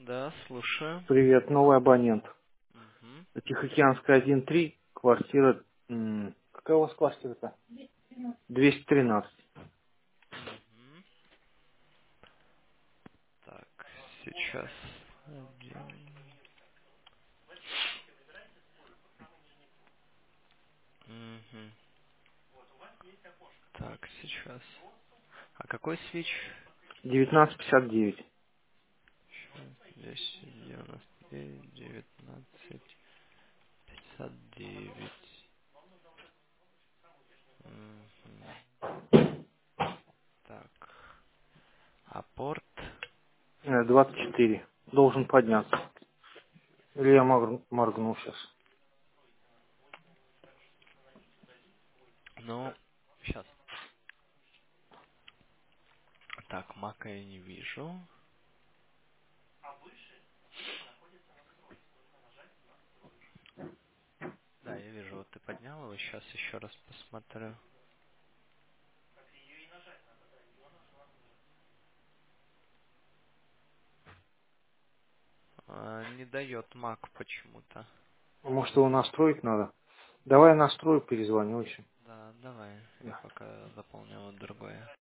Да, слушаю. Привет, новый абонент. Мгм. Тихоокеанская 1-3, квартира... Какая у вас квартира-то? 213. Мгм. Так, сейчас. Один. Мгм. Так, сейчас. А какой свич? 1959. Сейчас, 299, 19, 59. Мгм. Так. А порт? 24. Должен подняться. Или я моргну сейчас. Ну, сейчас. Так, мака я не вижу. Да, я вижу, вот ты поднял его. Сейчас еще раз посмотрю. Не дает мак почему-то. Может, его настроить надо? Давай настрою, перезвоню еще. Да, давай. Я пока заполню вот другое.